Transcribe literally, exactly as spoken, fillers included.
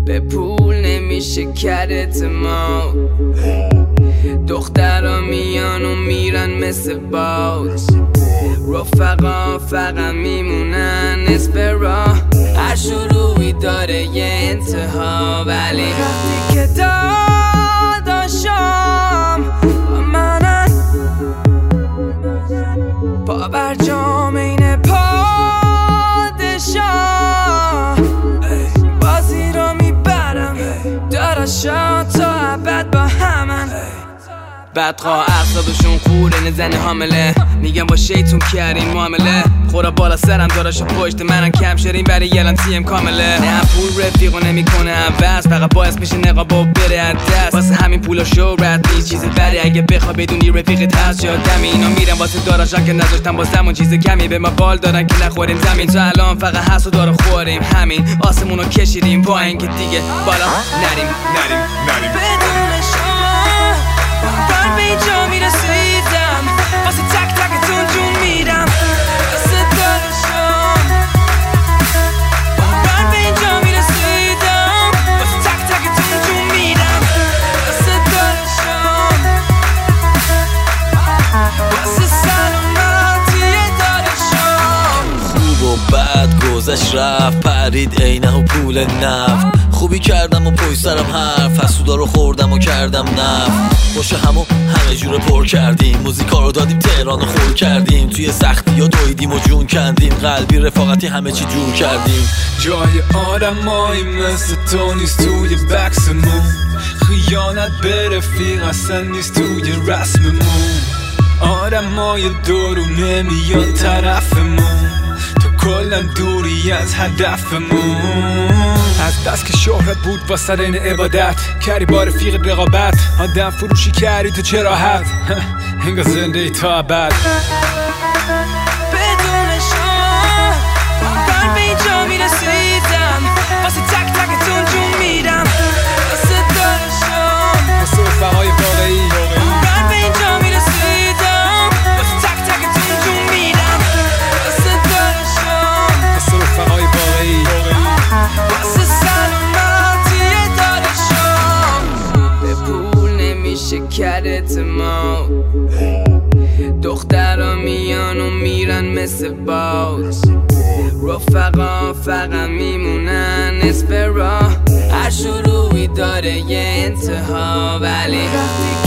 به پول نمیشه کرد اعتماد. دخترها میان و میرن مثل باد، رفقا فقط میمونن نصف راه. هر شروعی داره یه انتها، ولی وقتی که داداشام با منن پا بر جام این پادشاه، بازی رو میبرم داداشا تا ابد با همن. بدخواه اعصابشون خوره نزنه حامله، میگم با شیطون کردین معامله. خورا بالا سرم داراشو پشت منم کم شرین برای یلم تیم کامله. نه پول رفیقو نمیکنه عوض، فقط باعث میشه نقاب و بره از دست. واسه همین پولا شهرت نیست چیز بری، اگه بخوا بدونی رفیقت هست یادمی. اینا میرن واسه داراشان که نذاشتن واسمون چیز کمی، به ما بال دادن که نخوریم زمین. تا الان فقط هست و داره خوریم همین، آسمونو کشیدیم با اینکه دیگه بالا نریم نریم نریم. بدون شما بار به اینجا میرسیدم، واسه تک تکتون جون میدم. واسه دارشم بار به اینجا میرسیدم، واسه تک تکتون جون میدم. واسه دارشم واسه سلامتی دارشم. خوب و بد گذشت رفت پرید عینه و پول نفت. خوبی کردم و پای سرم حرف، حسودا رو خوردم و کردم نفت. باشه همو همه جور پر کردیم، موزیکا رو دادیم تهران و خور کردیم. توی سختی ها دویدیم و جون کندیم، قلبی رفاقتی همه چی جور کردیم. جای آدمایی مثل تو نیست توی بکسمون، خیانت به رفیق اصلا نیست توی رسممون. آدمای دورو نمیان طرفمون، تو کلا دوری از هدفمون. از دست که شهرت بود واسه این عبادت، کردی با رفیق رقابت، آدم فروشی کردی تو چه راحت. انگار زنده ای تا ابد. بدون شما بار به اینجا میرسیدم، واسه تک تکتون جون میدم. واسه دارشم واسه رفقای واقعی بار به اینجا میرسیدم، واسه تک تکتون جون میدم. واسه دارشم واسه رفقای واقعی واسه سلامتی دارشم. به پول نمیشه کرد اعتماد، دخترها میان و میرن مثل باد، رفقا فقط میمونن نصف راه. هر شروعی داره یه انتها، ولی وقتی